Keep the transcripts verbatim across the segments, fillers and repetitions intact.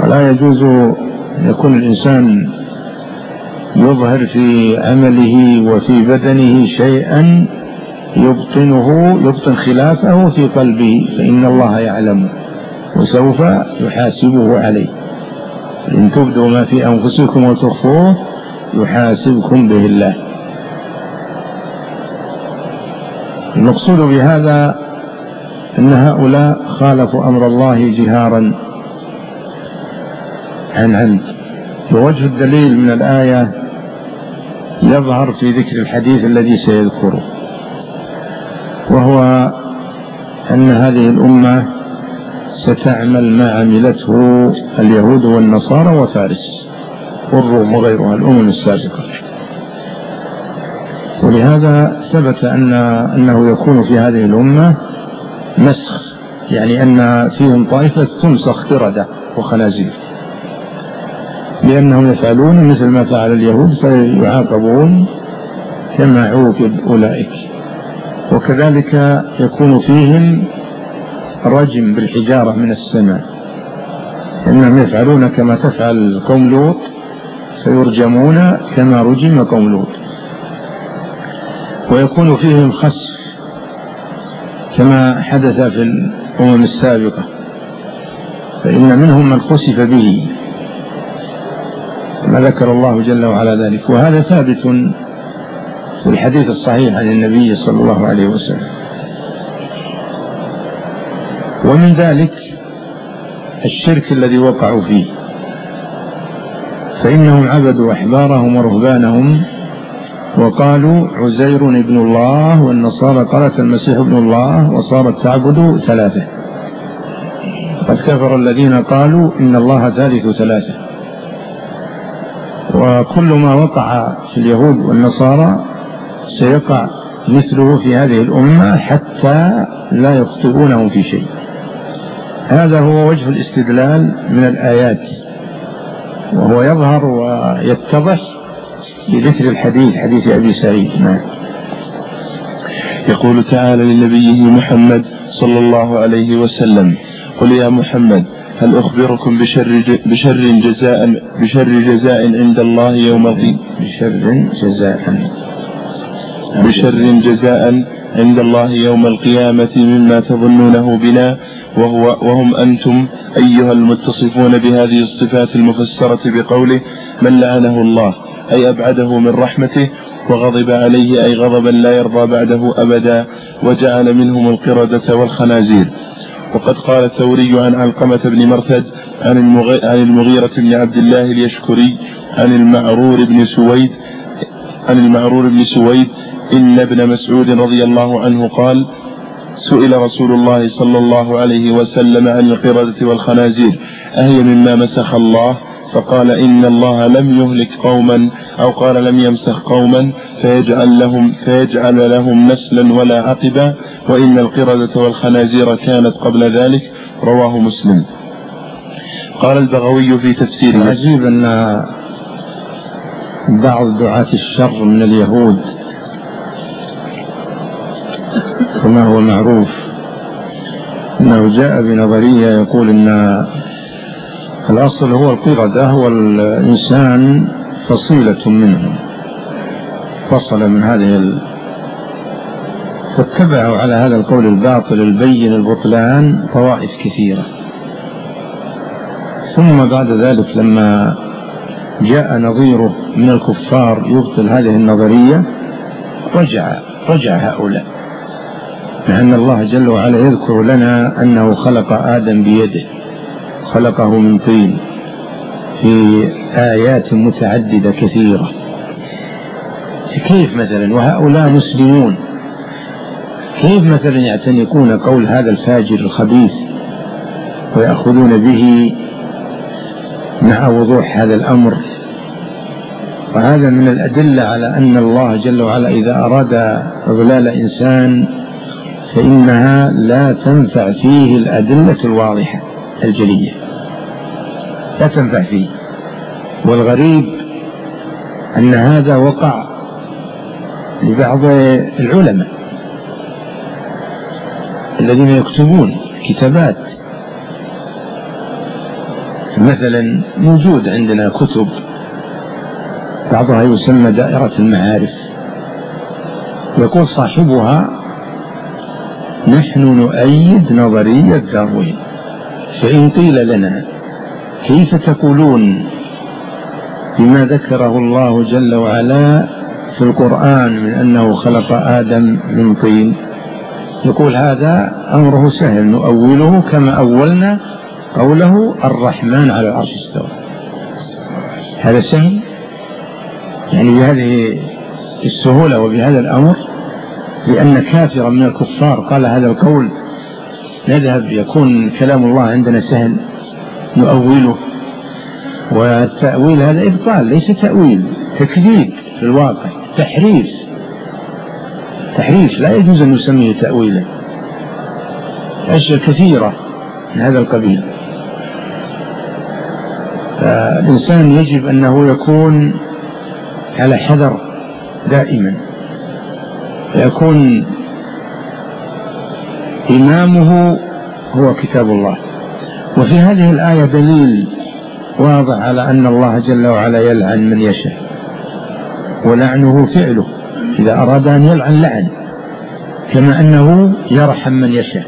ولا يجوز أن يكون الإنسان يظهر في عمله وفي بدنه شيئا يبطنه يبطن خلافه في قلبه، فإن الله يعلم وسوف يحاسبه عليه. إن تبدوا ما في أنفسكم وتخفوه يحاسبكم به الله. المقصود بهذا أن هؤلاء خالفوا أمر الله جهارا عن عمد. ووجه الدليل من الآية يظهر في ذكر الحديث الذي سيذكره، وهو أن هذه الأمة ستعمل ما عملته اليهود والنصارى وفارس والروم وغيرها الأمم السابقة. ولهذا ثبت أن أنه يكون في هذه الأمة مسخ، يعني أن فيهم طائفة تمسخ قردة وخنازير، لأنهم يفعلون مثل ما فعل اليهود فيعاقبون كما عوقب أولئك. وكذلك يكون فيهم رجم بالحجارة من السماء، إنهم يفعلون كما تفعل قوم لوط فيرجمون كما رجم قوم لوط. ويكون فيهم خسف كما حدث في الأمم السابقة، فإن منهم من خسف به ما ذكر الله جل وعلا ذلك. وهذا ثابت في الحديث الصحيح عن النبي صلى الله عليه وسلم. ومن ذلك الشرك الذي وقعوا فيه، فإنهم عبدوا أحبارهم ورهبانهم وقالوا عزير ابن الله، والنصارى قالت المسيح ابن الله، وصارت تعبد ثلاثة. قد كفر الذين قالوا إن الله ثالث ثلاثة. وكل ما وقع في اليهود والنصارى سيقع مثله في هذه الأمة حتى لا يخطئونهم في شيء. هذا هو وجه الاستدلال من الآيات، وهو يظهر ويتضح بذكر الحديث حديث أبي سعيد. نعم. يقول تعالى لنبيه محمد صلى الله عليه وسلم: قل يا محمد هل أخبركم بشر بشر جزاء بشر جزاء عند الله يوم القيامة بشر جزاء بشر جزاء عند الله يوم القيامة مما تظنونه بنا وهو وهم أنتم أيها المتصفون بهذه الصفات المفسرة بقوله من لعنه الله أي أبعده من رحمته، وغضب عليه أي غضبا لا يرضى بعده أبدا، وجعل منهم القردة والخنازير. وقد قال الثوري عن علقمة بن مرثد عن المغيرة بن عبد الله اليشكري عن المعرور بن سويد عن المعرور بن سويد إن ابن مسعود رضي الله عنه قال: سئل رسول الله صلى الله عليه وسلم عن القردة والخنازير أهي مما مسخ الله؟ فقال: إن الله لم يهلك قوما، أو قال لم يمسخ قوما فيجعل لهم, فيجعل لهم نسلا ولا عقبا، وإن القردة والخنازير كانت قبل ذلك. رواه مسلم. قال البغوي في تفسيره: عجيب أن بعض دعاة الشر من اليهود كما هو معروف أنه جاء بنظرية يقول أن الأصل هو القردة والإنسان فصيلة منهم، فصل من هذه ال... فاتبعوا على هذا القول الباطل البين البطلان طوائف كثيرة. ثم بعد ذلك لما جاء نظيره من الكفار يبطل هذه النظرية رجع رجع هؤلاء، لأن الله جل وعلا يذكر لنا أنه خلق آدم بيده، خلقه من طين في آيات متعددة كثيرة. كيف مثلا وهؤلاء مسلمون، كيف مثلا يعتنقون قول هذا الفاجر الخبيث ويأخذون به مع وضوح هذا الأمر؟ وهذا من الأدلة على أن الله جل وعلا إذا أراد إضلال إنسان فإنها لا تنفع فيه الأدلة الواضحة الجلية، لا تنفع فيه. والغريب أن هذا وقع لبعض العلماء الذين يكتبون كتابات، مثلا موجود عندنا كتب بعضها يسمى دائرة المعارف، يقول صاحبها: نحن نؤيد نظرية داروين، فإن قيل لنا كيف تقولون بما ذكره الله جل وعلا في القرآن من أنه خلق آدم من طين، يقول هذا أمره سهل، نؤوله كما أولنا قوله الرحمن على العرش استوى. هذا سهل، يعني بهذه السهولة وبهذا الأمر، لأن كافرا من الكفار قال هذا القول نذهب يكون كلام الله عندنا سهل نؤوله. والتأويل هذا إبطال، ليس تأويل، تكذيب في الواقع، تحريف تحريف لا يجوز أن نسميه تأويلا. أشياء كثيرة من هذا القبيل. فالإنسان يجب أنه يكون على حذر دائما، يكون إمامه هو كتاب الله. وفي هذه الآية دليل واضح على أن الله جل وعلا يلعن من يشاء، ولعنه فعله، إذا أراد أن يلعن لعن، كما أنه يرحم من يشاء،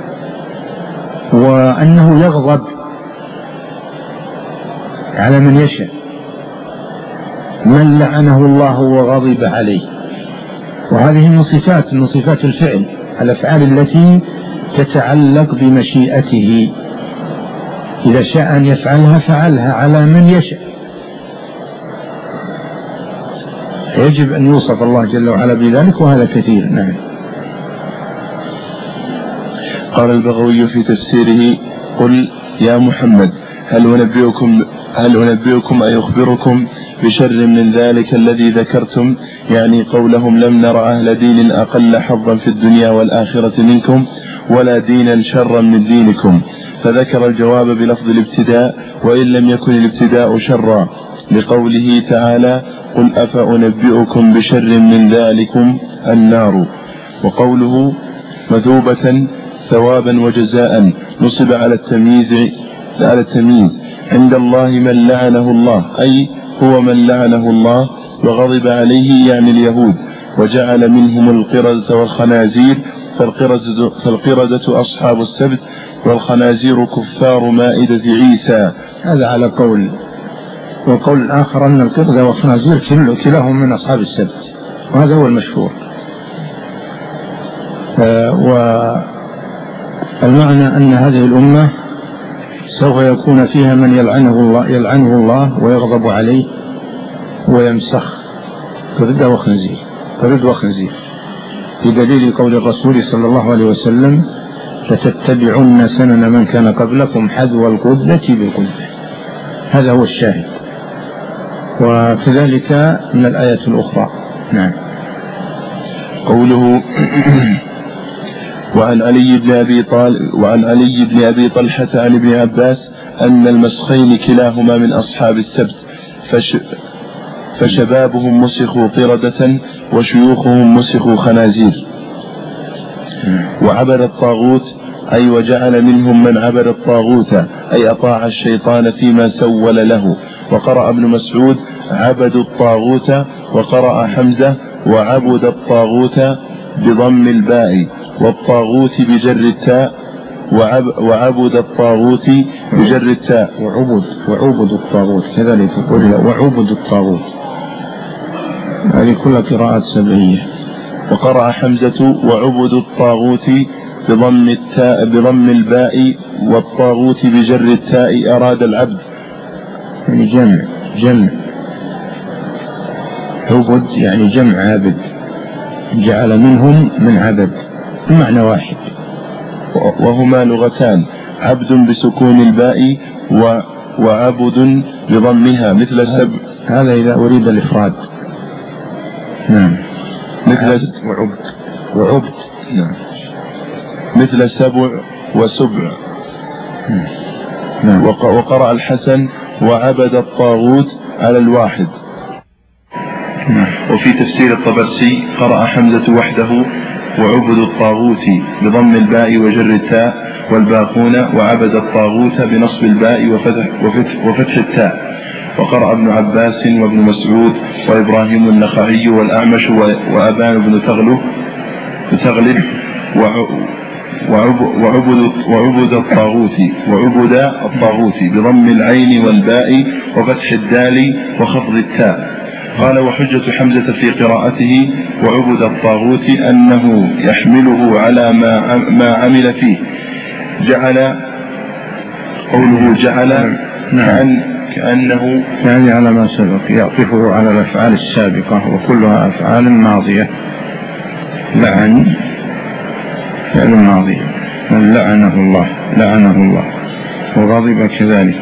وأنه يغضب على من يشاء. من لعنه الله وغضب عليه، وهذه من صفات من صفات الفعل، الأفعال التي تتعلق بمشيئته، إذا شاء أن يفعلها فعلها على من يشاء. يجب أن يوصف الله جل وعلا بذلك، وهذا كثير. نعم. قال البغوي في تفسيره: قل يا محمد هل أنبئكم هل أنبئكم أي أخبركم بشر من ذلك الذي ذكرتم، يعني قولهم لم نر أهل دين أقل حظا في الدنيا والآخرة منكم ولا دينا شرا من دينكم. فذكر الجواب بلفظ الابتداء، وإن لم يكن الابتداء شرا، لقوله تعالى: قل أفأنبئكم بشر من ذلكم النار. وقوله مثوبة ثوابا وجزاء نصب على التمييز على التمييز عند الله من لعنه الله، أي هو من لعنه الله وغضب عليه، يعني اليهود، وجعل منهم القردة والخنازير، فالقردة, فالقردة أصحاب السبت، والخنازير كفار مائدة عيسى. هذا على قول، والقول الآخر أن القردة والخنازير كلاهم من أصحاب السبت، وهذا هو المشهور. والمعنى أن هذه الأمة سوف يكون فيها من يلعنه الله يلعنه الله ويغضب عليه ويمسخ، قردة وخنزير قرد وخنزير، بدليل قول الرسول صلى الله عليه وسلم: لتتبعن سنن من كان قبلكم حذو القدة بالقدة. هذا هو الشاهد، وكذلك من الآية الأخرى. نعم. قوله: وعن علي بن أبي طالب وعن علي بن أبي طلحة عن ابن عباس أن المسخين كلاهما من أصحاب السبت، فش فشبابهم مسخوا قردة وشيوخهم مسخوا خنازير. وعبد الطاغوت، أي وجعل منهم من عبد الطاغوت، أي أطاع الشيطان فيما سول له. وقرأ ابن مسعود: عبدوا الطاغوت، وقرأ حمزة: وعبد الطاغوت بضم الباء، والطاغوت بجر التاء، وعب وعبد الطاغوت بجر التاء، وعبد وعبد الطاغوت كذلك يقول وعبد الطاغوت. هذه كلها قراءات سبعية. وقرأ حمزة: وعبد الطاغوت بضم التاء بضم الباء، والطاغوت بجر التاء، أراد العبد، يعني جمع جمع عبد يعني جمع عابد، جعل منهم من عبد، المعنى واحد. وهما لغتان: عبد بسكون الباء وعبد بضمها، مثل سبع. هذا إذا أريد الإفراد. نعم. مثل وعبد وعبد نعم. مثل سبع وسبع. نعم. وقرأ الحسن: وعبد الطاغوت على الواحد. نعم. وفي تفسير الطبرسي قرأ حمزة وحده: وعبد الطاغوت بضم الباء وجر التاء، والباقون وعبد الطاغوت بنصب الباء وفتح, وفتح, وفتح التاء. وقرأ ابن عباس وابن مسعود وإبراهيم النخعي والأعمش وأبان بن تغلب تغلب وعبد, وعبد الطاغوت وعبد الطاغوت بضم العين والباء وفتح الدال وخفض التاء. قال وحجة حمزة في قراءته وعبد الطاغوت أنه يحمله على ما ما عمل فيه. جعل قوله جعل كأن كأنه يعني على ما سبق يعطفه على الأفعال السابقة وكلها أفعال ماضية. لعن فعل ماضي، لعنه الله لعنه الله، وغضب كذلك،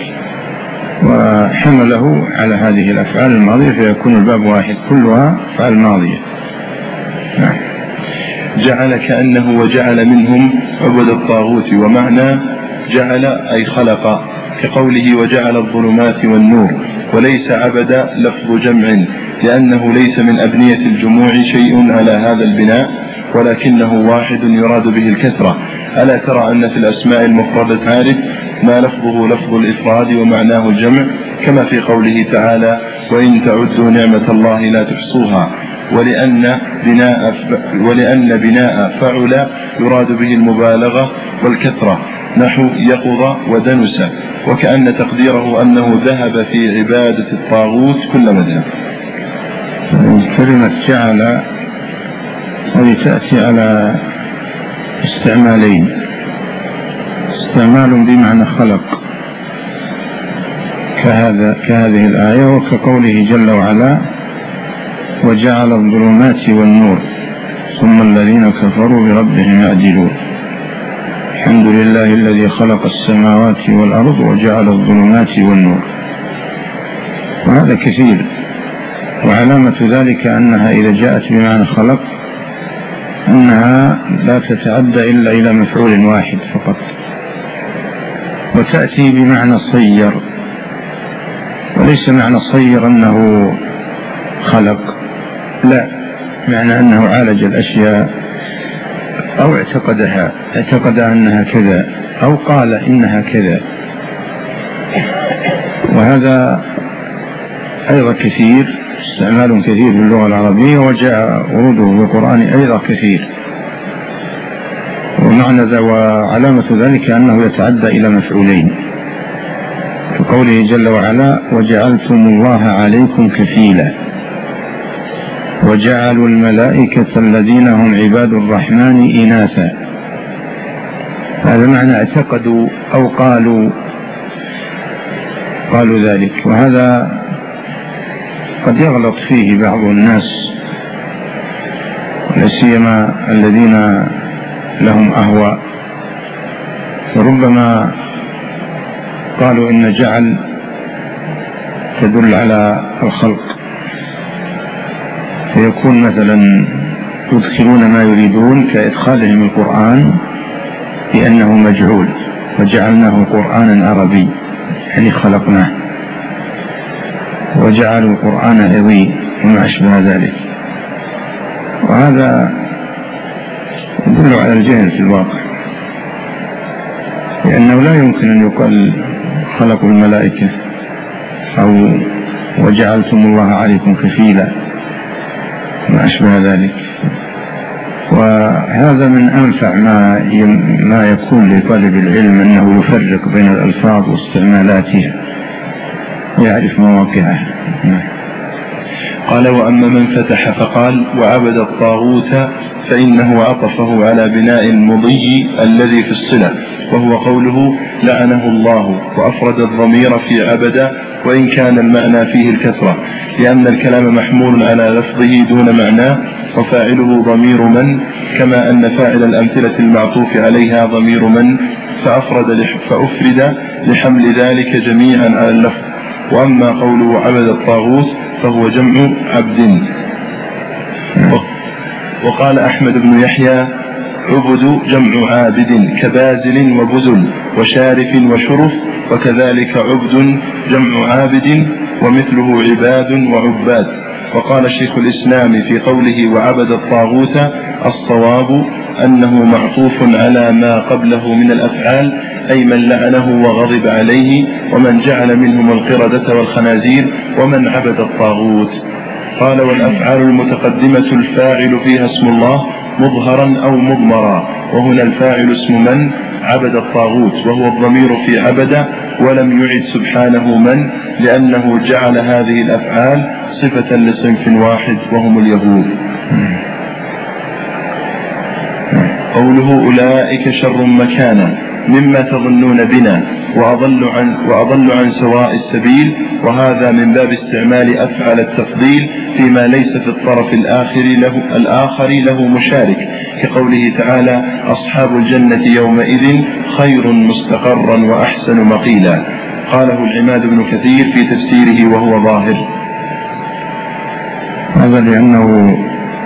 وحمله على هذه الأفعال الماضية فيكون الباب واحد كلها أفعال ماضية. نعم. جعل كأنه وجعل منهم عبد الطاغوت، ومعنى جعل أي خلق، كقوله وجعل الظلمات والنور، وليس عبد لفظ جمع لأنه ليس من أبنية الجموع شيء على هذا البناء ولكنه واحد يراد به الكثرة. ألا ترى أن في الأسماء المفردة عارف ما لفظه لفظ الإفراد ومعناه الجمع، كما في قوله تعالى وإن تعدوا نعمة الله لا تحصوها، ولأن بناء, ولأن بناء فعل يراد به المبالغة والكثرة نحو يقظ ودنس، وكأن تقديره أنه ذهب في عبادة الطاغوت كل مذهب. كلمة جعل هذه تأتي على استعمالين، استعمال بمعنى خلق كهذا كهذه الآية، وكقوله جل وعلا وجعل الظلمات والنور ثم الذين كفروا بربهم يعدلون. الحمد لله الذي خلق السماوات والأرض وجعل الظلمات والنور. وهذا كثير، وعلامة ذلك أنها إذا جاءت بمعنى خلق أنها لا تتعدى إلا إلى مفعول واحد فقط. وتأتي بمعنى صير، وليس معنى صير أنه خلق، لا، معنى أنه عالج الأشياء أو اعتقدها، اعتقد أنها كذا أو قال إنها كذا. وهذا أيضا كثير، استعمال كثير في اللغة العربية، وجاء وروده في القرآن أيضا كثير. ومعنى ذا وعلامة ذلك أنه يتعدى إلى مفعولين، كقوله جل وعلا وجعلتم الله عليكم كفيلا، وجعلوا الملائكة الذين هم عباد الرحمن إناثا. هذا معنى اعتقدوا أو قالوا قالوا ذلك. وهذا قد يغلط فيه بعض الناس، لا سيما الذين لهم أهواء، فربما قالوا إن جعل تدل على الخلق، فيكون مثلا يدخلون ما يريدون كإدخالهم القرآن بأنه مجعول وجعلناه قرآنا عربي، يعني خلقناه، وجعلوا القرآن عظيم وما أشبه ذلك. وهذا يدل على الجهل في الواقع، لأنه لا يمكن أن يقال خلقوا الملائكة أو وجعلتم الله عليكم كفيلا ما أشبه ذلك. وهذا من أنفع ما ما يكون لطالب العلم أنه يفرق بين الألفاظ واستعمالاتها ويعرف مواقعها. قال وأما من فتح فقال وعبد الطاغوت فإنه عطفه على بناء المضي الذي في الصلة، وهو قوله لعنه الله، وأفرد الضمير في عبد وإن كان المعنى فيه الكثرة، لأن الكلام محمول على لفظه دون معناه، وفاعله ضمير من، كما أن فاعل الأمثلة المعطوف عليها ضمير من، فأفرد فأفرد لحمل ذلك جميعا على اللفظ. وأما قوله عبد الطاغوت فهو جمع عبد. وقال أحمد بن يحيى عبد جمع عابد كبازل وبزل وشارف وشرف، وكذلك عبد جمع عابد ومثله عباد وعباد. وقال شيخ الإسلام في قوله وعبد الطاغوت الصواب أنه معطوف على ما قبله من الأفعال، أي من لعنه وغضب عليه، ومن جعل منهم القردة والخنازير، ومن عبد الطاغوت. قال: والأفعال المتقدمة الفاعل فيها اسم الله مظهرا أو مضمرا، وهنا الفاعل اسم من عبد الطاغوت، وهو الضمير في عبد، ولم يعد سبحانه من، لأنه جعل هذه الأفعال صفة لصنف واحد وهم اليهود. قوله: أولئك شر مكانا مما تظنون بنا وأضل عن, وأضل عن سواء السبيل، وهذا من باب استعمال أفعل التفضيل فيما ليس في الطرف الآخر له, الآخر له مشارك، كقوله تعالى: أصحاب الجنة يومئذ خير مستقرا وأحسن مقيلا. قاله العماد بن كثير في تفسيره وهو ظاهر. هذا لأنه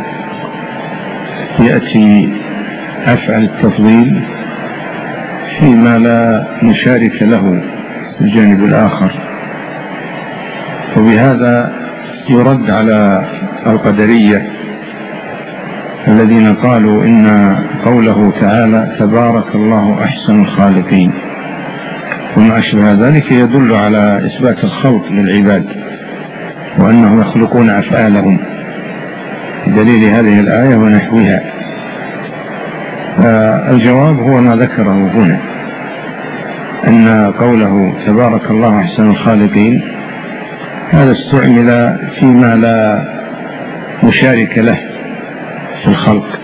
يأتي أفعل التفضيل فيما لا مشارك له الجانب الآخر، وبهذا يرد على القدرية الذين قالوا إن قوله تعالى تبارك الله أحسن الخالقين وما أشبه ذلك يدل على إثبات الخلق للعباد وأنهم يخلقون أفعالهم بدليل هذه الآية ونحوها. الجواب هو ما ذكره هنا، أن قوله تبارك الله أحسن الخالقين هذا استعمل فيما لا مشارك له في الخلق،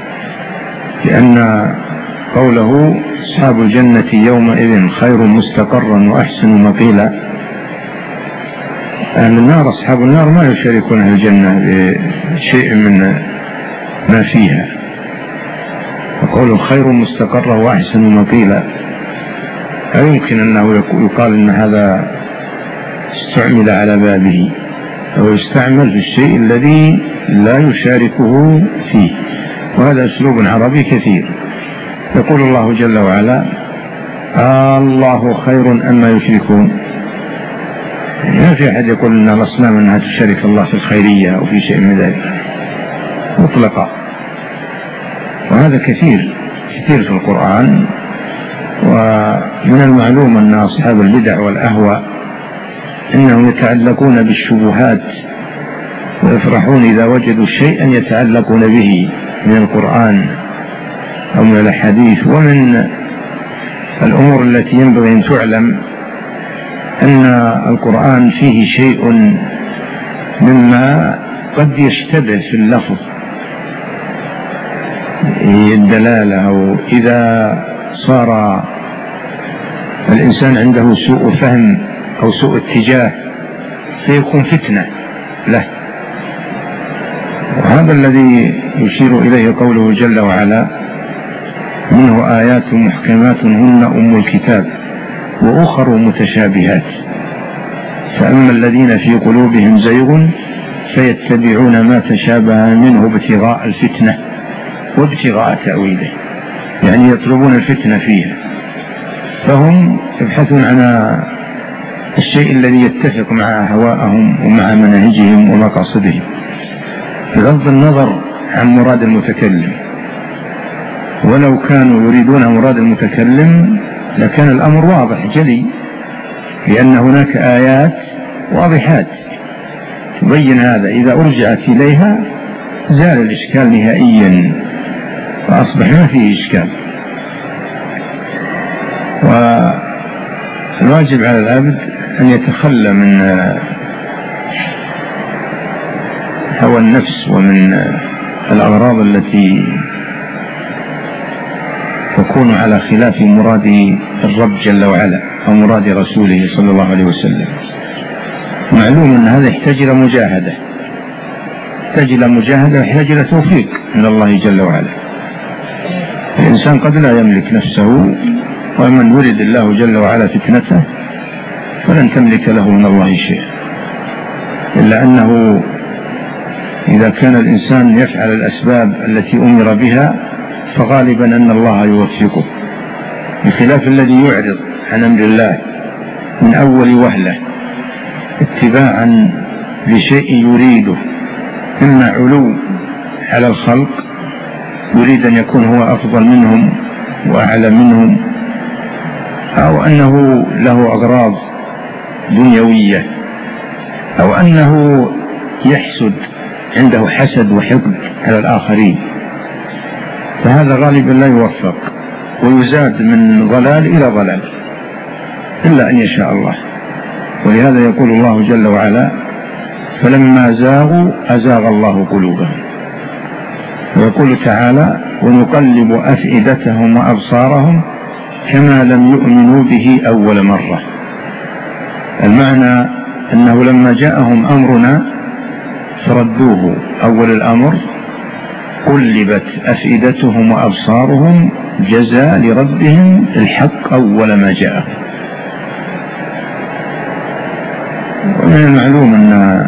لأن قوله أصحاب الجنة يومئذ خير مستقرا وأحسن مقيلا، أهل النار أصحاب النار ما يشاركون أهل الجنة بشيء من ما فيها، وقوله خير مستقرا وأحسن مقيلا لا يمكن أنه يقال أن هذا استعمل على بابه أو يستعمل في الشيء الذي لا يشاركه فيه، وهذا أسلوب عربي كثير. يقول الله جل وعلا آه الله خير أما يشركون، ما في أحد يقول أن الأصنام أنها تشارك الله في الخيرية أو في شيء من ذلك مطلقا، وهذا كثير كثير في القرآن. ومن المعلوم أن أصحاب البدع والأهواء إنهم يتعلقون بالشبهات ويفرحون إذا وجدوا شيئا يتعلقون به من القرآن أو من الحديث. ومن الأمور التي ينبغي أن تعلم أن القرآن فيه شيء مما قد يشتبه في اللفظ الدلالة، أو إذا صار الإنسان عنده سوء فهم أو سوء اتجاه فيكون فتنة له. وهذا الذي يشير إليه قوله جل وعلا منه آيات محكمات هن أم الكتاب وأخر متشابهات فأما الذين في قلوبهم زيغ فيتبعون ما تشابه منه ابتغاء الفتنة وابتغاء تأويله، يعني يطلبون الفتنة فيها، فهم يبحثون عن الشيء الذي يتفق مع هواءهم ومع مناهجهم ومقاصدهم بغض النظر عن مراد المتكلم. ولو كانوا يريدون مراد المتكلم لكان الأمر واضح جلي، لأن هناك آيات واضحات تبين هذا، إذا أرجعت إليها زال الإشكال نهائيا فأصبح ما فيه إشكال. والواجب على العبد أن يتخلى من هوى النفس ومن الأغراض التي تكون على خلاف مراد الرب جل وعلا أو مراد رسوله صلى الله عليه وسلم. معلوم أن هذا يحتاج إلى مجاهدة، يحتاج إلى مجاهدة ويحتاج إلى توفيق من الله جل وعلا. الإنسان قد لا يملك نفسه، ومن ولد الله جل وعلا فتنته فلن تملك له من الله شيء، إلا أنه إذا كان الإنسان يفعل الأسباب التي أمر بها فغالبا أن الله يوفقه، بخلاف الذي يعرض عن أمر الله من أول وهلة اتباعا لشيء يريده، إما علو على الخلق يريد أن يكون هو أفضل منهم وأعلى منهم، أو أنه له أغراض دنيوية، أو أنه يحسد، عنده حسد وحقد على الآخرين، فهذا غالبا لا يوفق ويزاد من ضلال إلى ضلال إلا أن يشاء الله. ولهذا يقول الله جل وعلا: فلما زاغوا أزاغ الله قلوبهم. ويقول تعالى: ونقلب أفئدتهم وأبصارهم كما لم يؤمنوا به أول مرة. المعنى أنه لما جاءهم أمرنا فردوه أول الأمر قلبت أفئدتهم وأبصارهم جزاء لردهم الحق أول ما جاء. ومن المعلوم أن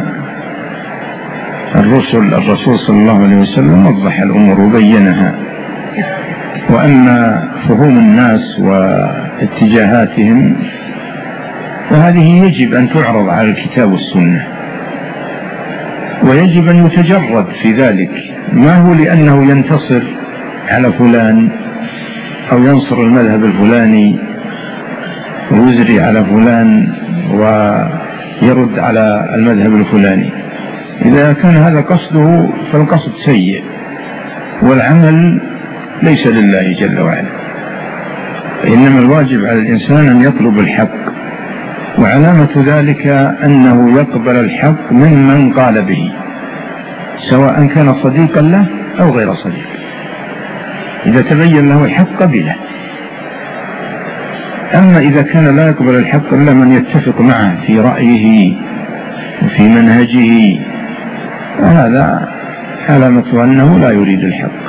الرسل الرسول صلى الله عليه وسلم وضح الأمور وبينها، وأما فهوم الناس واتجاهاتهم فهذه يجب أن تعرض على الكتاب والسنة، ويجب أن يتجرد في ذلك، ما هو لأنه ينتصر على فلان أو ينصر المذهب الفلاني ويزري على فلان ويرد على المذهب الفلاني. إذا كان هذا قصده فالقصد سيء، والعمل ليس لله جل وعلا، إنما الواجب على الإنسان أن يطلب الحق، وعلامة ذلك أنه يقبل الحق ممن قال به، سواء كان صديقا له أو غير صديق. إذا تبين له الحق قبله. أما إذا كان لا يقبل الحق إلا من يتفق معه في رأيه وفي منهجه، وهذا علامة أنه لا يريد الحق.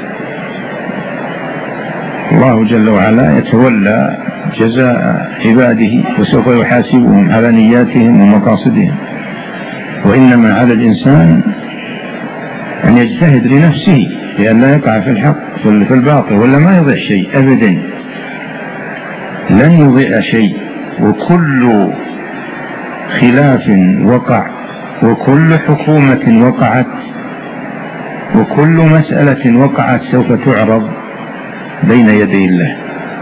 الله جل وعلا يتولى جزاء عباده وسوف يحاسبهم على نياتهم ومقاصدهم، وإنما على الإنسان أن يجتهد لنفسه لأن لا يقع في الحق في الباطل، ولا ما يضيع شيء أبدا، لن يضيع شيء. وكل خلاف وقع، وكل حكومة وقعت، وكل مسألة وقعت سوف تعرض بين يدي الله،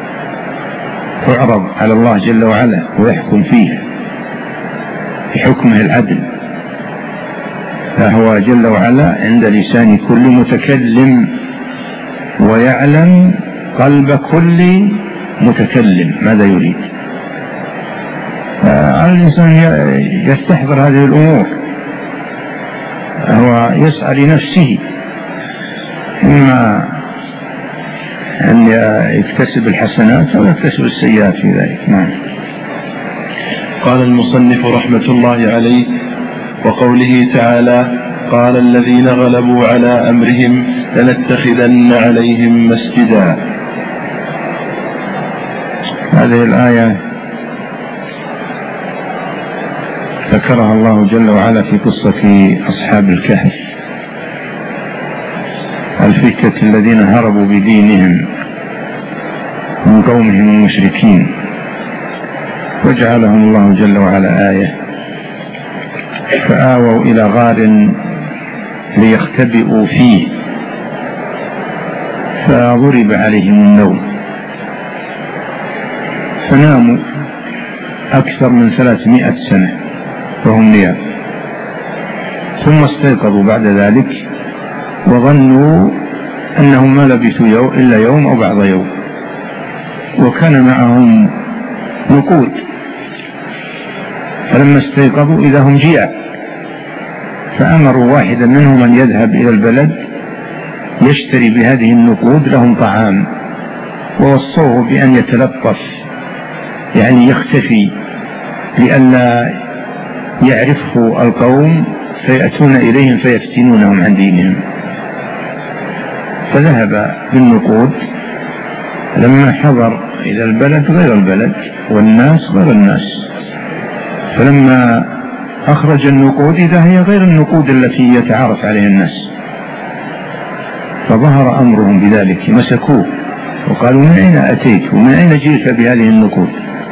تعرض على الله جل وعلا ويحكم فيها بحكمه العدل. فهو جل وعلا عند لسان كل متكلم، ويعلم قلب كل متكلم ماذا يريد. على الإنسان يستحضر هذه الأمور، هو يسعى لنفسه، إما أن يكتسب الحسنات أو يكتسب السيئات في ذلك. نعم. قال المصنف رحمة الله عليه: وقوله تعالى: قال الذين غلبوا على أمرهم لنتخذن عليهم مسجدا. هذه الآية ذكرها الله جل وعلا في قصة أصحاب الكهف، الفتية الذين هربوا بدينهم من قومهم المشركين، وجعلهم الله جل وعلا آية، فآووا إلى غار ليختبئوا فيه فضرب عليهم النوم فناموا أكثر من ثلاثمائة سنة وهم نيام، ثم استيقظوا بعد ذلك وظنوا أنهم ما لبثوا يوم إلا يوم أو بعض يوم، وكان معهم نقود، فلما استيقظوا إذا هم جياع، فأمروا واحدا منهم أن يذهب إلى البلد يشتري بهذه النقود لهم طعام، ووصوه بأن يتلطف يعني يختفي لئلا يعرفه القوم فيأتون إليهم فيفتنونهم عن دينهم. فذهب بالنقود، لما حضر إلى البلد غير البلد والناس غير الناس، فلما أخرج النقود إذا هي غير النقود التي يتعارف عليها الناس، فظهر أمرهم بذلك، مسكوه وقالوا: من أين أتيت ومن أين جئت بهذه النقود؟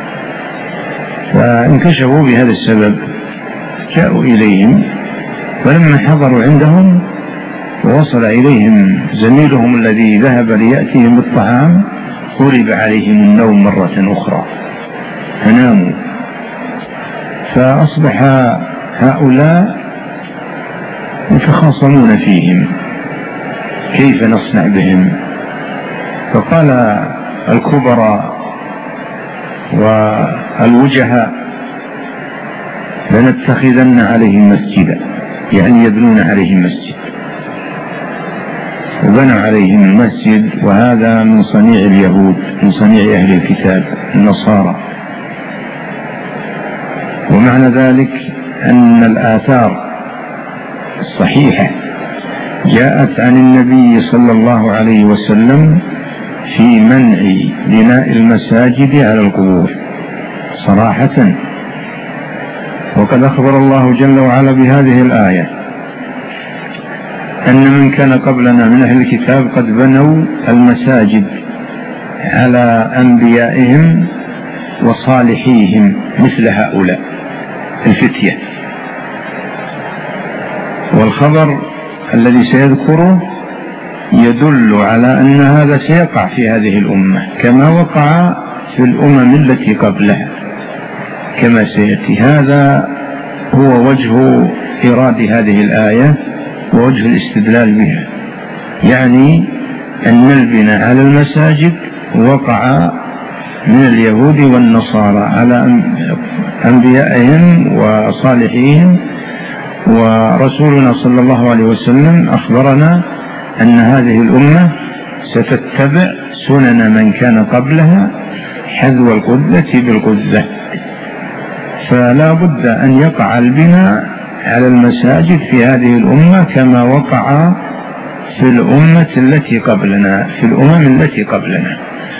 فانكشفوا بهذا السبب، جاءوا إليهم، فلما حضروا عندهم ووصل إليهم زميلهم الذي ذهب ليأتيهم بالطعام غلب عليهم النوم مرة أخرى فناموا، فأصبح هؤلاء يتخاصمون فيهم كيف نصنع بهم. فقال الكبراء والوجهاء لنتخذن عليهم مسجدا، يعني يبنون عليهم مسجد، وبنوا عليهم المسجد، وهذا من صنيع اليهود، من صنيع أهل الكتاب النصارى. ومعنى ذلك أن الآثار الصحيحة جاءت عن النبي صلى الله عليه وسلم في منع بناء المساجد على القبور صراحة. وقد أخبر الله جل وعلا بهذه الآية أن من كان قبلنا من أهل الكتاب قد بنوا المساجد على أنبيائهم وصالحيهم مثل هؤلاء الفتية. والخبر الذي سيذكره يدل على أن هذا سيقع في هذه الأمة كما وقع في الأمم التي قبلها كما سيأتي. هذا هو وجه إراد هذه الآية ووجه الاستدلال بها، يعني أن البناء على المساجد وقع من اليهود والنصارى على أنبيائهم وصالحيهم، ورسولنا صلى الله عليه وسلم أخبرنا أن هذه الأمة ستتبع سنن من كان قبلها حذو القذة بالقذة، فلا بد أن يقع البناء على المساجد في هذه الأمة كما وقع في الأمة التي قبلنا في الأمم التي قبلنا.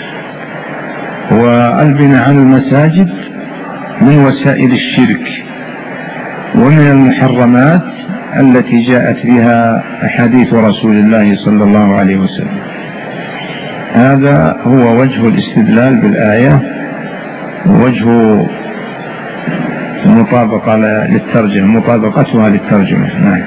والبناء على المساجد من وسائل الشرك ومن المحرمات التي جاءت بها أحاديث رسول الله صلى الله عليه وسلم. هذا هو وجه الاستدلال بالآية ووجه المطابقة للترجمة مطابقتها للترجمة. نعم.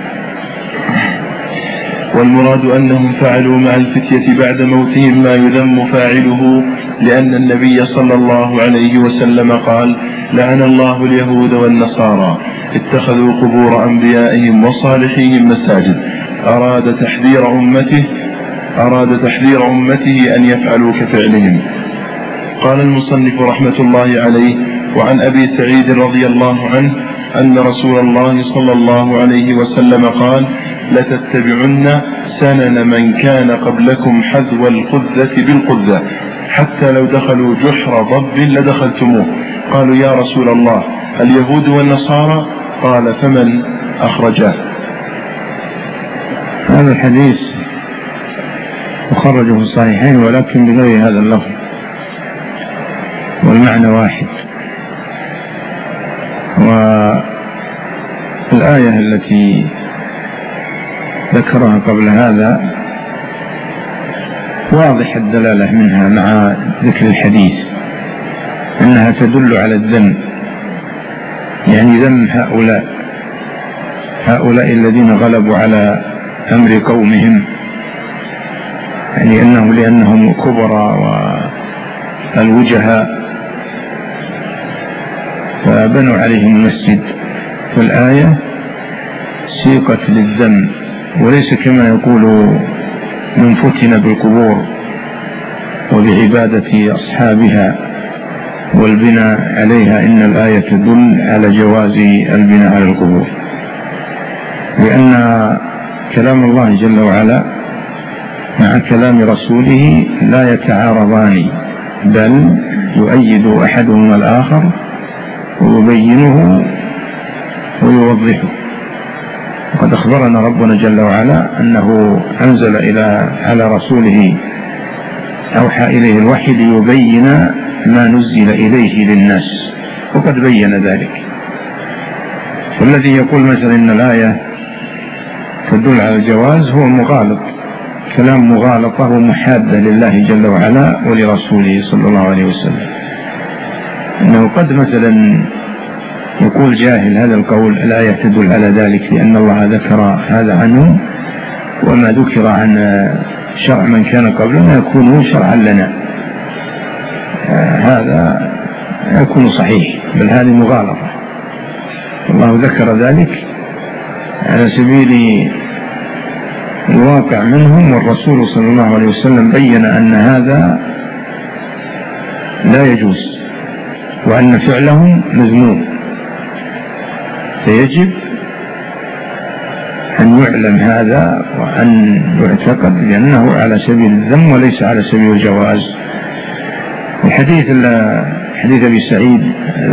والمراد أنهم فعلوا مع الفتية بعد موتهم ما يذم فاعله، لأن النبي صلى الله عليه وسلم قال: لعن الله اليهود والنصارى اتخذوا قبور أنبيائهم وصالحيهم مساجد. أراد تحذير أمته أراد تحذير أمته أن يفعلوا كفعلهم. قال المصنف رحمة الله عليه: وعن أبي سعيد رضي الله عنه أن رسول الله صلى الله عليه وسلم قال: لتتبعن سنن من كان قبلكم حذو القذة بالقذة حتى لو دخلوا جحر ضب لدخلتموه. قالوا: يا رسول الله اليهود والنصارى؟ قال: فمن أخرجاه؟ هذا الحديث أخرجه في الصحيحين ولكن بغير هذا اللفظ والمعنى واحد. والآية التي ذكرها قبل هذا واضح الدلالة منها مع ذكر الحديث أنها تدل على الذم، يعني ذم هؤلاء هؤلاء الذين غلبوا على أمر قومهم، يعني أنه لأنهم كبرى والوجهاء فبنوا عليهم المسجد. فالآية سيقت للذم وليس كما يقول من فتن بالقبور وبعبادة أصحابها والبناء عليها. إن الآية تدل على جواز البناء على القبور، لأن كلام الله جل وعلا مع كلام رسوله لا يتعارضان، بل يؤيد أحدهما الآخر ويبينه ويوضحه. وقد أخبرنا ربنا جل وعلا أنه أنزل إلى على رسوله أوحى إليه الوحي ليبين ما نزل إليه للناس، وقد بين ذلك. والذي يقول مثلا إن الآية تدل على الجواز هو مغالط، كلام مغالطة ومحادة لله جل وعلا ولرسوله صلى الله عليه وسلم. أنه قد مثلا يقول جاهل هذا القول الآية تدل على ذلك لأن الله ذكر هذا عنه، وما ذكر عن شرع من كان قبلنا يكون شرعا لنا، هذا يكون صحيح، بل هذه مغالطة. الله ذكر ذلك على سبيل الواقع منهم، والرسول صلى الله عليه وسلم بين أن هذا لا يجوز وأن فعلهم مذموم، فيجب أن يعلم هذا وأن يعتقد لأنه على سبيل الذم وليس على سبيل الجواز. الحديث حديث أبي سعيد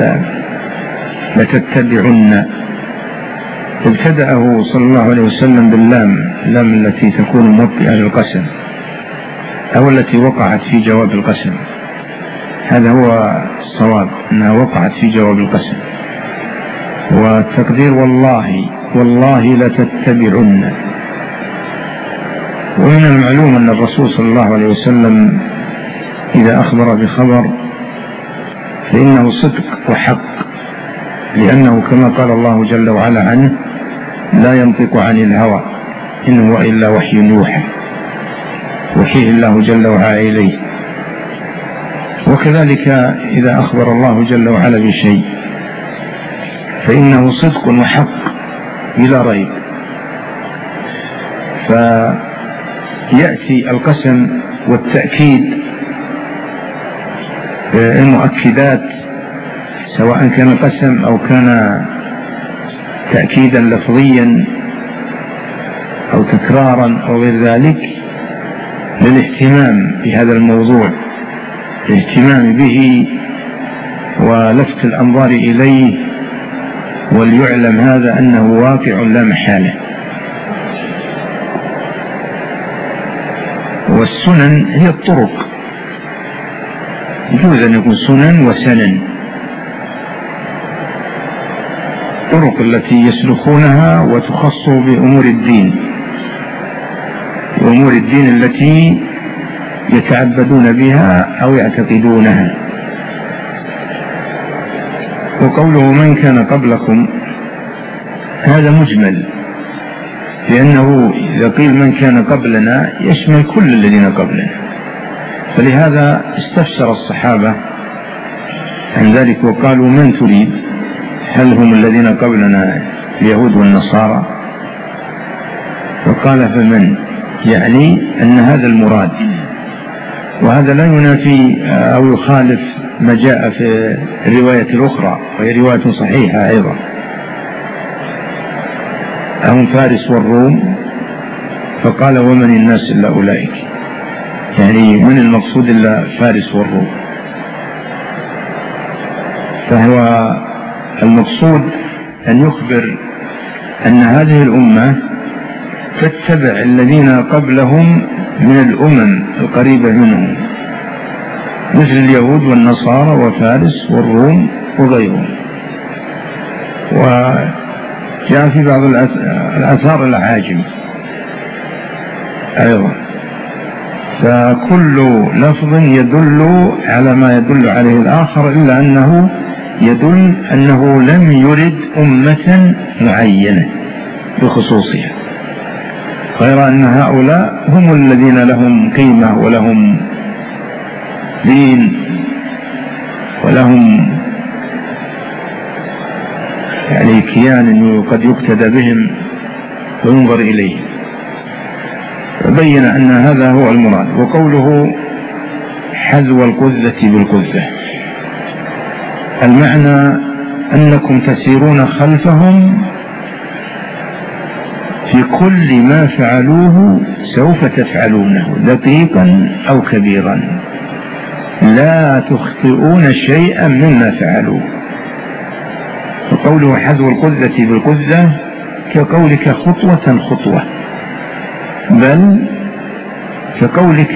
لتتبعن ابتدأه صلى الله عليه وسلم باللام، اللام التي تكون موطئة للقسم أو التي وقعت في جواب القسم، هذا هو الصواب أنها وقعت في جواب القسم، والتقدير والله والله لتتبعن. ومن المعلوم أن الرسول صلى الله عليه وسلم إذا أخبر بخبر فإنه صدق وحق، لأنه كما قال الله جل وعلا عنه لا ينطق عن الهوى إن هو إلا وحي يوحى، وحيه الله جل وعلا إليه. وكذلك إذا أخبر الله جل وعلا بشيء فإنه صدق وحق بلا ريب. فيأتي القسم والتأكيد المؤكدات، سواء كان قسم أو كان تأكيدا لفظيا أو تكرارا أو غير ذلك، للاهتمام بهذا الموضوع، الاهتمام به ولفت الأنظار إليه، وليعلم هذا أنه واقع لا محالة. والسنن هي الطرق، يجوز أن يكون سنن وسنن، الطرق التي يسلكونها وتخص بأمور الدين، أمور الدين التي يتعبدون بها أو يعتقدونها. وقوله من كان قبلكم هذا مجمل، لأنه إذا قيل من كان قبلنا يشمل كل الذين قبلنا، فلهذا استفسر الصحابة عن ذلك وقالوا من تريد؟ هل هم الذين قبلنا اليهود والنصارى؟ وقال فمن، يعني أن هذا المراد، وهذا لا ينافي أو يخالف ما جاء في الرواية الأخرى وهي رواية صحيحة أيضا، هم فارس والروم، فقال ومن الناس إلا أولئك، يعني من المقصود إلا فارس والروم. فهو المقصود أن يخبر أن هذه الأمة تتبع الذين قبلهم من الأمم القريبة منهم، مثل اليهود والنصارى وفارس والروم وغيرهم. وجاء في بعض الآثار العاجم أيضا، فكل لفظ يدل على ما يدل عليه الآخر، إلا أنه يدل أنه لم يرد أمة معينة بخصوصها، غير أن هؤلاء هم الذين لهم قيمة ولهم دين ولهم يعني كيان قد يقتدى بهم وينظر إليه. وبين أن هذا هو المراد. وقوله حذو القذة بالقذة، المعنى أنكم تسيرون خلفهم في كل ما فعلوه سوف تفعلونه دقيقا أو كبيرا، لا تخطئون شيئا مما فعلوه. وقوله حذو القذة بالقذة كقولك خطوة خطوة، بل كقولك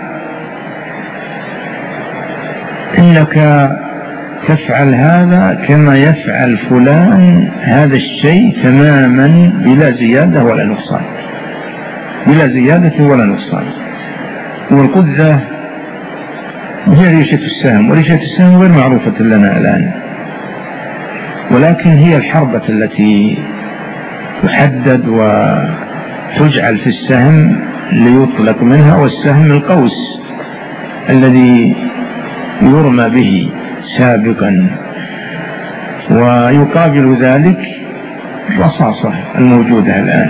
إنك تفعل هذا كما يفعل فلان هذا الشيء تماما بلا زيادة ولا نقصان، بلا زيادة ولا نقصان. والقذة هي ريشة السهم، وريشة السهم غير معروفة لنا الآن، ولكن هي الحربة التي تحدد تجعل في السهم ليطلق منها، والسهم القوس الذي يرمى به سابقا، ويقابل ذلك الرصاصة الموجودة الآن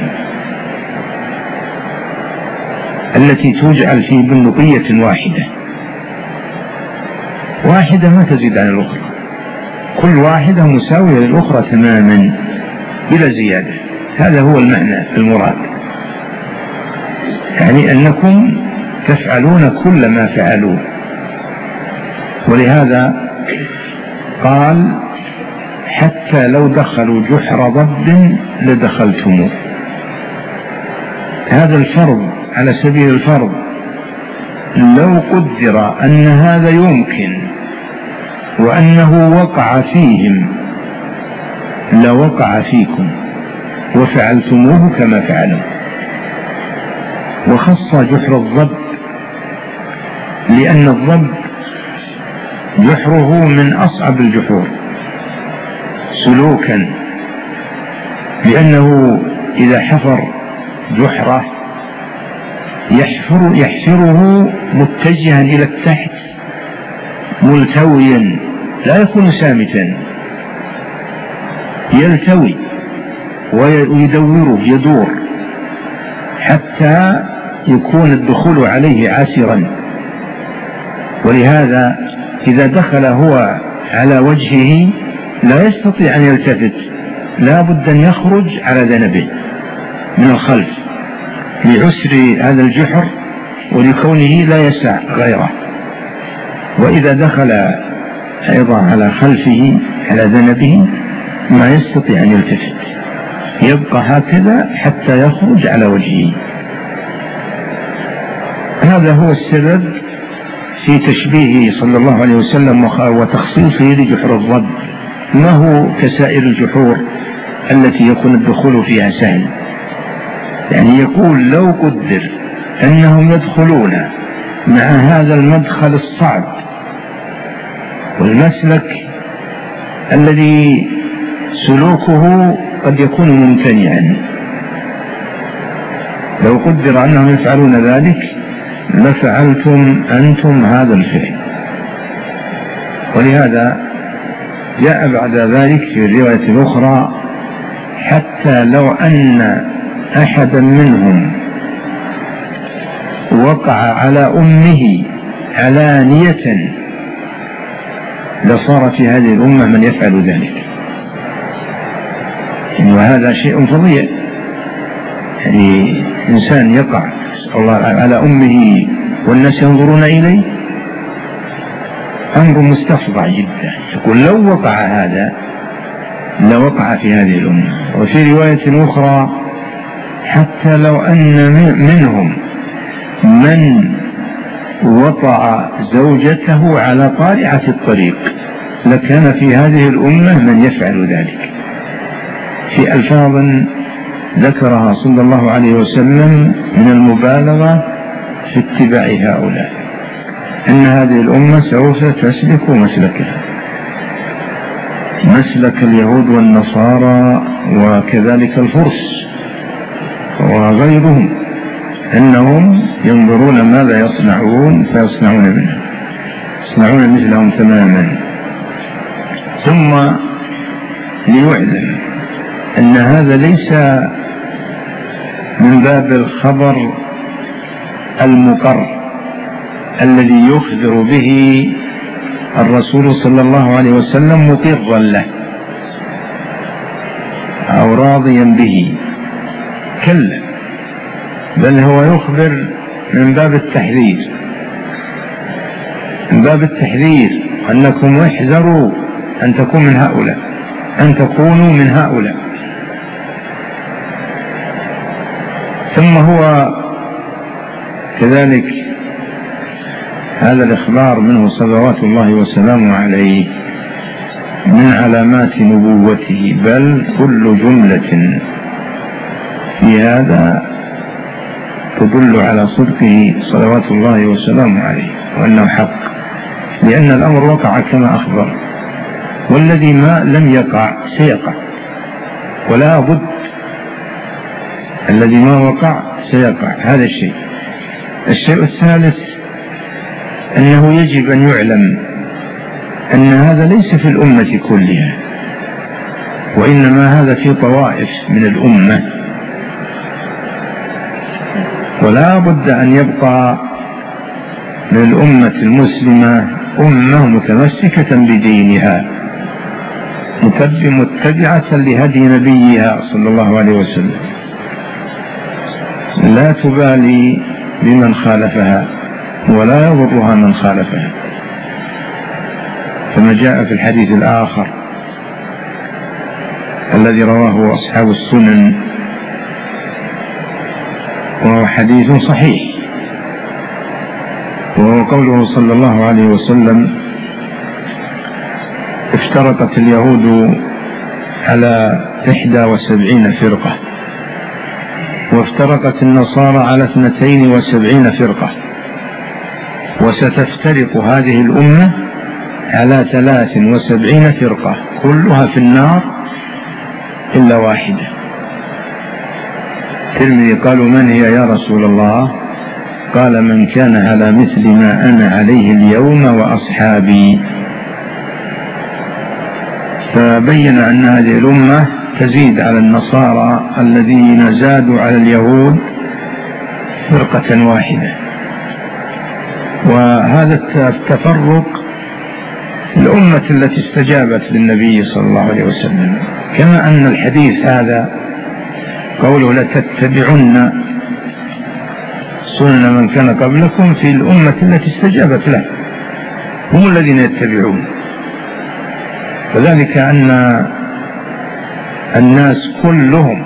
التي تجعل في بندقية واحدة واحدة ما تزيد عن الأخرى، كل واحدة مساوية للأخرى تماما بلا زيادة. هذا هو المعنى المراد، يعني أنكم تفعلون كل ما فعلوه. ولهذا قال حتى لو دخلوا جحر ضب لدخلتموه. هذا الفرض على سبيل الفرض، لو قدر أن هذا يمكن وأنه وقع فيهم لوقع فيكم وفعلتموه كما فعلوا. وخص جحر الضب لأن الضب جحره من أصعب الجحور سلوكا، لأنه إذا حفر جحره يحفر يحفره متجها إلى التحت ملتويا، لا يكون سامتا، يلتوي ويدوره يدور حتى يكون الدخول عليه عسرا. ولهذا إذا دخل هو على وجهه لا يستطيع أن يلتفت، لا بد أن يخرج على ذنبه من الخلف لعسر هذا الجحر ولكونه لا يسع غيره. وإذا دخل أيضا على خلفه على ذنبه ما يستطيع أن يلتفت، يبقى هكذا حتى يخرج على وجهه. هذا هو السبب في تشبيهه صلى الله عليه وسلم وتخصيصه لجحر الضب، ما هو كسائر الجحور التي يكون الدخول فيها سهل. يعني يقول لو قدر أنهم يدخلون مع هذا المدخل الصعب والمسلك الذي سلوكه قد يكون ممتنعا، لو قدر أنهم يفعلون ذلك لفعلتم أنتم هذا الفعل. ولهذا جاء بعد ذلك في الرواية الأخرى حتى لو أن أحدا منهم وقع على أمه علانية لصار في هذه الأمة من يفعل ذلك. وهذا شيء فظيع، يعني إنسان يقع الله على أمه والناس ينظرون إليه، أمر مستفضع جدا. يقول لو وقع هذا لوقع في هذه الأمة. وفي رواية أخرى حتى لو أن منهم من وطأ زوجته على قارعة الطريق لكان في هذه الأمة من يفعل ذلك، في ألفاظ ذكرها صلى الله عليه وسلم من المبالغة في اتباع هؤلاء، أن هذه الأمة سوف تسلك مسلكها، مسلك اليهود والنصارى وكذلك الفرس وغيرهم، أنهم ينظرون ماذا يصنعون فيصنعون منه، يصنعون مثلهم تماما. ثم ليعلم أن هذا ليس من باب الخبر المقر الذي يخبر به الرسول صلى الله عليه وسلم مقرا له أو راضيا به، كلا، بل هو يخبر من باب التحذير، من باب التحذير أنكم احذروا أن تكونوا من هؤلاء، أن تكونوا من هؤلاء. ثم هو كذلك هذا الإخبار منه صلوات الله وسلامه عليه من علامات نبوته، بل كل جملة في هذا تدل على صدقه صلوات الله وسلامه عليه وأنه حق، لأن الأمر وقع كما أخبر، والذي ما لم يقع سيقع، ولا بد الذي ما وقع سيقع. هذا الشيء. الشيء الثالث أنه يجب أن يعلم أن هذا ليس في الأمة كلها، وإنما هذا في طوائف من الأمة، ولا بد أن يبقى من الأمة المسلمة أمة متمسكة بدينها متبعة لهدي نبيها صلى الله عليه وسلم، لا تبالي بمن خالفها ولا يضرها من خالفها، كما جاء في الحديث الآخر الذي رواه أصحاب السنن، وهو حديث صحيح، وهو قوله صلى الله عليه وسلم: افترقت اليهود على إحدى وسبعين فرقة، وافترقت النصارى على اثنتين وسبعين فرقة، وستفترق هذه الأمة على ثلاث وسبعين فرقة كلها في النار إلا واحدة. الترمذي قالوا: من هي يا رسول الله؟ قال: من كان على مثل ما أنا عليه اليوم وأصحابي. فبين أن هذه الأمة تزيد على النصارى الذين زادوا على اليهود فرقة واحدة. وهذا التفرق الأمة التي استجابت للنبي صلى الله عليه وسلم، كما أن الحديث هذا قوله: لتتبعن سنن من كان قبلكم، في الأمة التي استجابت له، هم الذين يتبعون. وذلك أن الناس كلهم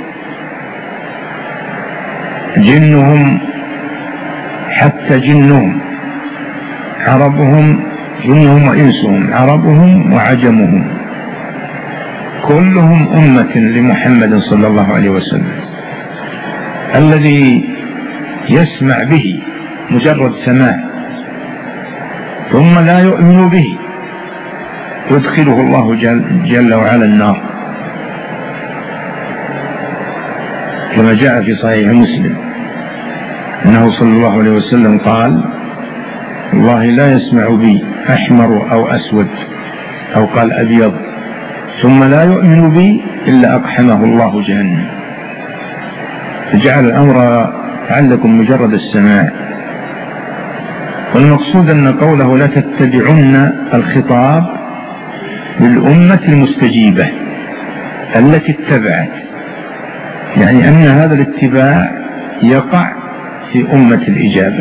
جنهم حتى جنهم، عربهم جنهم وإنسهم، عربهم وعجمهم، كلهم أمة لمحمد صلى الله عليه وسلم. الذي يسمع به مجرد سماع ثم لا يؤمن به يدخله الله جل, جل وعلا النار، كما جاء في صحيح مسلم أنه صلى الله عليه وسلم قال: والله لا يسمع بي أحمر أو أسود، أو قال أبيض، ثم لا يؤمن بي إلا أقحمه الله جهنم. فجعل الأمر تعلكم مجرد السماع. والمقصود أن قوله لا تتبعن الخطاب للأمة المستجيبة التي اتبعت، يعني أن هذا الاتباع يقع في أمة الإجابة.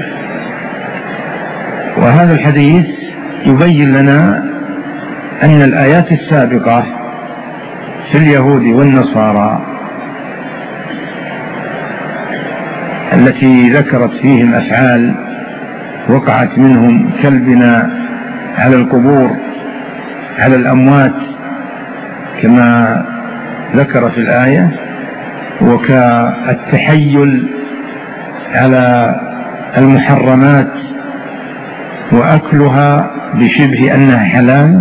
وهذا الحديث يبين لنا أن الآيات السابقة في اليهود والنصارى التي ذكرت فيهم أفعال وقعت منهم كالبناء على القبور على الأموات كما ذكر في الآية، وكالتحيل على المحرمات وأكلها بشبه أنها حلال،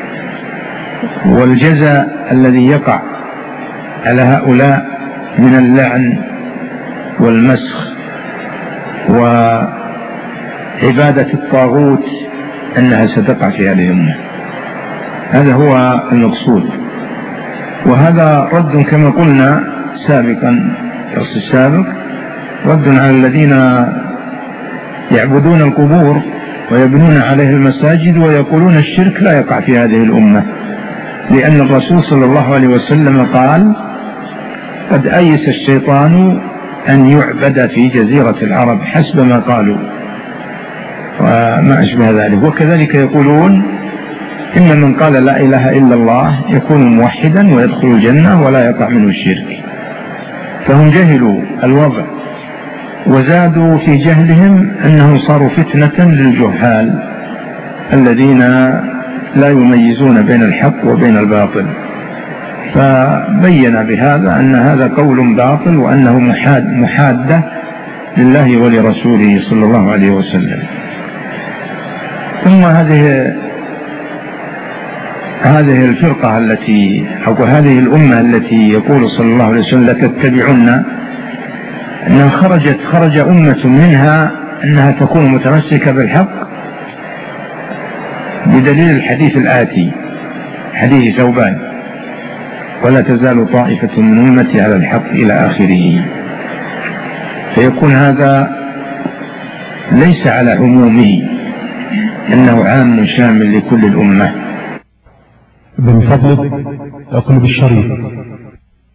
والجزاء الذي يقع على هؤلاء من اللعن والمسخ وعبادة الطاغوت أنها ستقع في هذه الأمة. هذا هو المقصود. وهذا رد كما قلنا سابقا في الدرس السابق، رد على الذين يعبدون القبور ويبنون عليه المساجد ويقولون الشرك لا يقع في هذه الأمة، لأن الرسول صلى الله عليه وسلم قال: قد أيس الشيطان أن يعبد في جزيرة العرب، حسب ما قالوا وما أشبه ذلك. وكذلك يقولون إن من قال لا إله إلا الله يكون موحدا ويدخل الجنة ولا يقع منه الشرك. فهم جهلوا الوضع وزادوا في جهلهم أنهم صاروا فتنة للجهال الذين لا يميزون بين الحق وبين الباطل. فبين بهذا أن هذا قول باطل وأنه محاد محادة لله ولرسوله صلى الله عليه وسلم. ثم هذه هذه الفرقة التي أو هذه الأمة التي يقول صلى الله عليه وسلم لتتبعن أنها خرجت خرج أمة منها أنها تكون متمسكة بالحق بدليل الحديث الآتي، حديث ثوبان: ولا تزال طائفة من أمتي على الحق إلى آخره. فيكون هذا ليس على عمومه، إنه عام شامل لكل الأمة. من فضلك اقلب الشريط.